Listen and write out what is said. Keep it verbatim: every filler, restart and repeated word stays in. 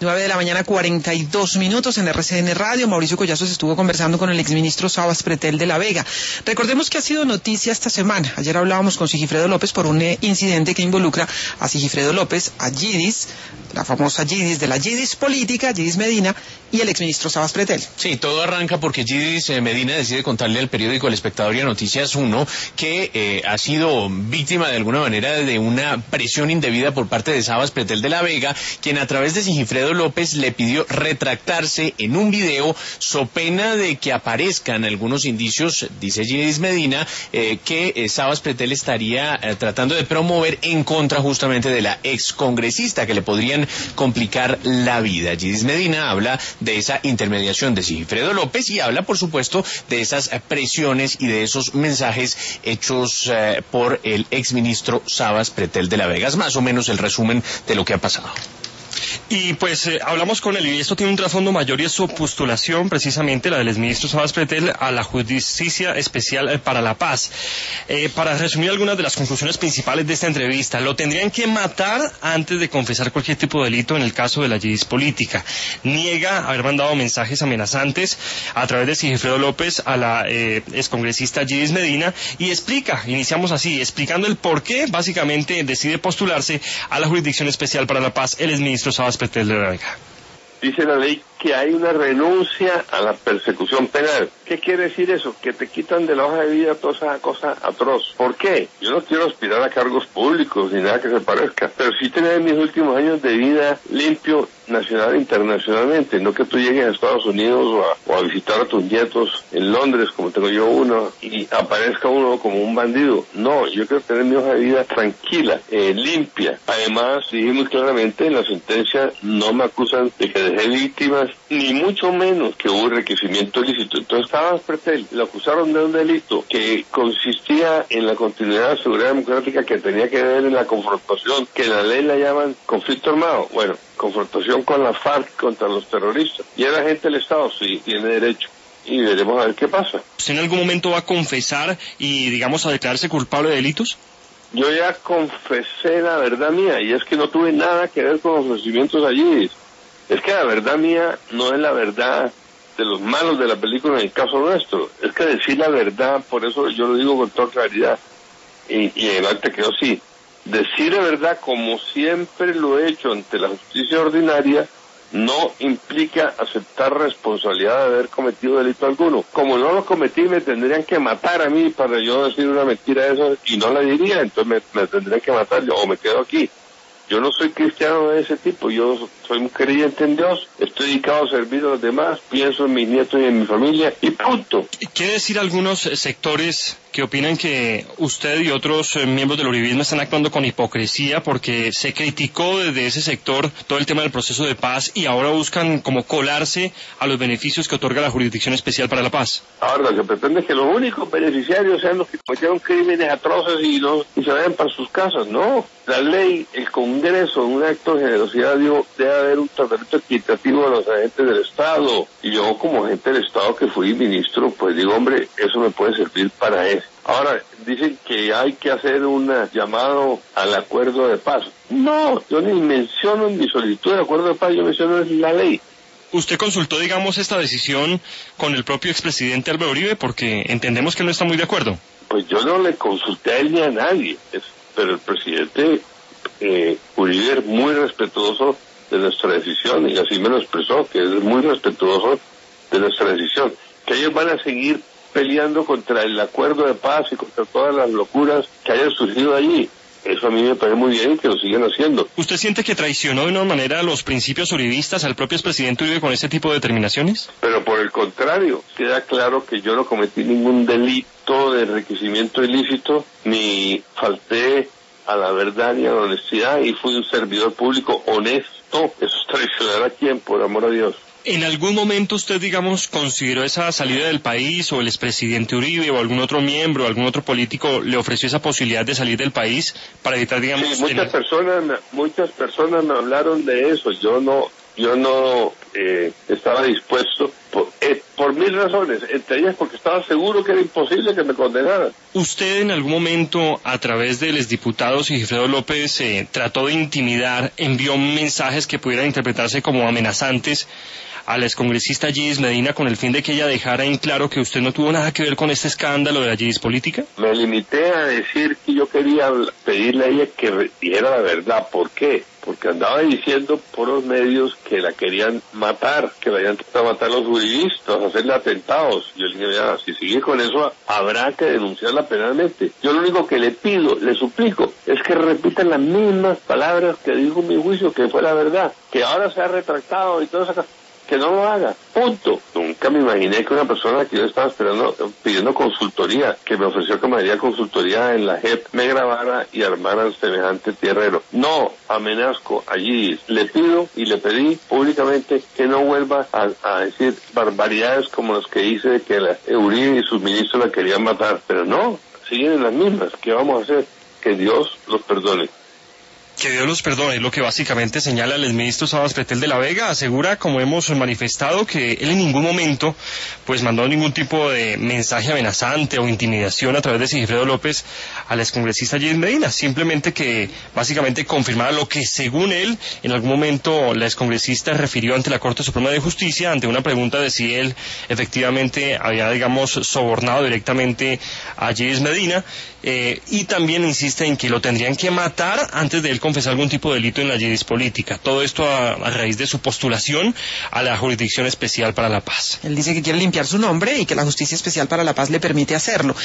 nueve de la mañana, cuarenta y dos minutos en R C N Radio. Mauricio Collazo se estuvo conversando con el exministro Sabas Pretel de la Vega. Recordemos que ha sido noticia esta semana. Ayer hablábamos con Sigifredo López por un eh, incidente que involucra a Sigifredo López, a Yidis, la famosa Yidis de la Yidis política, Yidis Medina, y el exministro Sabas Pretel. Sí, todo arranca porque Yidis eh, Medina decide contarle al periódico El Espectador y a Noticias uno que eh, ha sido víctima de alguna manera de una presión indebida por parte de Sabas Pretel de la Vega, quien a través de Sigifredo López le pidió retractarse en un video so pena de que aparezcan algunos indicios, dice Yidis Medina, eh, que eh, Sabas Pretel estaría eh, tratando de promover en contra justamente de la excongresista, que le podrían complicar la vida. Yidis Medina habla de esa intermediación de Sigifredo López y habla, por supuesto, de esas presiones y de esos mensajes hechos eh, por el exministro Sabas Pretel de la Vega. Es más o menos el resumen de lo que ha pasado. Y pues eh, hablamos con él y esto tiene un trasfondo mayor y es su postulación, precisamente la del exministro Sabas Pretel, a la Justicia Especial para la Paz. Eh, para resumir algunas de las conclusiones principales de esta entrevista, lo tendrían que matar antes de confesar cualquier tipo de delito en el caso de la Yidis política. Niega haber mandado mensajes amenazantes a través de Sigifredo López a la eh, excongresista Yidis Medina y explica, iniciamos así, explicando el por qué básicamente decide postularse a la Jurisdicción Especial para la Paz el exministro Sabas Pretel de la Vega. Dice la ley que hay una renuncia a la persecución penal. ¿Qué quiere decir eso? Que te quitan de la hoja de vida toda esa cosa atroz. ¿Por qué? Yo no quiero aspirar a cargos públicos ni nada que se parezca, pero sí tener mis últimos años de vida limpio nacional e internacionalmente, no que tú llegues a Estados Unidos o a, o a visitar a tus nietos en Londres, como tengo yo uno, y aparezca uno como un bandido. No, yo quiero tener mi hoja de vida tranquila, eh, limpia. Además, dije muy claramente en la sentencia, no me acusan de que dejé víctimas, ni mucho menos que hubo enriquecimiento ilícito. Entonces, Sabas Pretel lo acusaron de un delito que consistía en la continuidad de la seguridad democrática, que tenía que ver en la confrontación, que en la ley la llaman conflicto armado. Bueno, confrontación con la FARC contra los terroristas. ¿Y era agente del Estado? Sí, tiene derecho. Y veremos a ver qué pasa. ¿Usted en algún momento va a confesar y, digamos, a declararse culpable de delitos? Yo ya confesé la verdad mía, y es que no tuve nada que ver con los ofrecimientos allí. Es que la verdad mía no es la verdad de los malos de la película en el caso nuestro. Es que decir la verdad, por eso yo lo digo con toda claridad, y, y adelante quedó así. Decir la verdad, como siempre lo he hecho ante la justicia ordinaria, no implica aceptar responsabilidad de haber cometido delito alguno. Como no lo cometí, me tendrían que matar a mí para yo decir una mentira de eso, y no la diría, entonces me, me tendrían que matar yo, o me quedo aquí. Yo no soy cristiano de ese tipo, yo soy un creyente en Dios, estoy dedicado a servir a los demás, pienso en mis nietos y en mi familia, y punto. ¿Quiere decir algunos sectores que opinan que usted y otros eh, miembros del uribismo están actuando con hipocresía porque se criticó desde ese sector todo el tema del proceso de paz y ahora buscan como colarse a los beneficios que otorga la Jurisdicción Especial para la Paz? Ahora lo que pretende es que los únicos beneficiarios sean los que cometieron crímenes atroces y, no, y se vayan para sus casas. No, la ley, el Congreso, en un acto de generosidad, dio, debe haber un tratamiento equitativo a los agentes del Estado. Y yo, como agente del Estado que fui ministro, pues digo, hombre, eso me puede servir para eso. Ahora, dicen que hay que hacer un llamado al acuerdo de paz. No, yo ni menciono en mi solicitud de acuerdo de paz, yo menciono en la ley. ¿Usted consultó, digamos, esta decisión con el propio expresidente Álvaro Uribe? Porque entendemos que no está muy de acuerdo. Pues yo no le consulté a él ni a nadie, es, pero el presidente eh, Uribe es muy respetuoso de nuestra decisión y así me lo expresó, que es muy respetuoso de nuestra decisión, que ellos van a seguir peleando contra el acuerdo de paz y contra todas las locuras que hayan surgido allí. Eso a mí me parece muy bien que lo sigan haciendo. ¿Usted siente que traicionó de una manera los principios uribistas al propio expresidente Uribe con ese tipo de determinaciones? Pero por el contrario, queda claro que yo no cometí ningún delito de enriquecimiento ilícito, ni falté a la verdad ni a la honestidad, y fui un servidor público honesto. Eso es traicionar a quién, por amor a Dios. ¿En algún momento usted, digamos, consideró esa salida del país o el expresidente Uribe o algún otro miembro, algún otro político le ofreció esa posibilidad de salir del país para evitar, digamos... Sí, muchas personas, muchas personas me hablaron de eso. Yo no, yo no eh, estaba dispuesto por, eh, por mil razones, entre ellas porque estaba seguro que era imposible que me condenaran. ¿Usted en algún momento, a través del exdiputado Sigifredo López, eh, trató de intimidar, envió mensajes que pudieran interpretarse como amenazantes a la excongresista Yidis Medina con el fin de que ella dejara en claro que usted no tuvo nada que ver con este escándalo de la Yidis política? Me limité a decir que yo quería pedirle a ella que dijera la verdad. ¿Por qué? Porque andaba diciendo por los medios que la querían matar, que la habían tratado de matar los juristas, hacerle atentados. Yo le dije, mira, si sigue con eso, habrá que denunciarla penalmente. Yo lo único que le pido, le suplico, es que repitan las mismas palabras que dijo mi juicio, que fue la verdad, que ahora se ha retractado y todo eso. Que no lo haga, punto. Nunca me imaginé que una persona que yo estaba esperando, pidiendo consultoría, que me ofreció que me daría consultoría en la J E P, me grabara y armara semejante tierrero. No amenazco allí, le pido y le pedí públicamente que no vuelva a, a decir barbaridades como las que hice de que la Uribe y sus ministros la querían matar. Pero no, siguen en las mismas. ¿Qué vamos a hacer? Que Dios los perdone. Que Dios los perdone, es lo que básicamente señala el exministro Sabas Pretel de la Vega. Asegura, como hemos manifestado, que él en ningún momento pues mandó ningún tipo de mensaje amenazante o intimidación a través de Sigifredo López a la excongresista Yidis Medina, simplemente que básicamente confirmara lo que según él en algún momento la excongresista refirió ante la Corte Suprema de Justicia ante una pregunta de si él efectivamente había, digamos, sobornado directamente a Yidis Medina, eh, y también insiste en que lo tendrían que matar antes de él confesar algún tipo de delito en la Yidis política. Todo esto a, a raíz de su postulación a la Jurisdicción Especial para la Paz. Él dice que quiere limpiar su nombre y que la Justicia Especial para la Paz le permite hacerlo.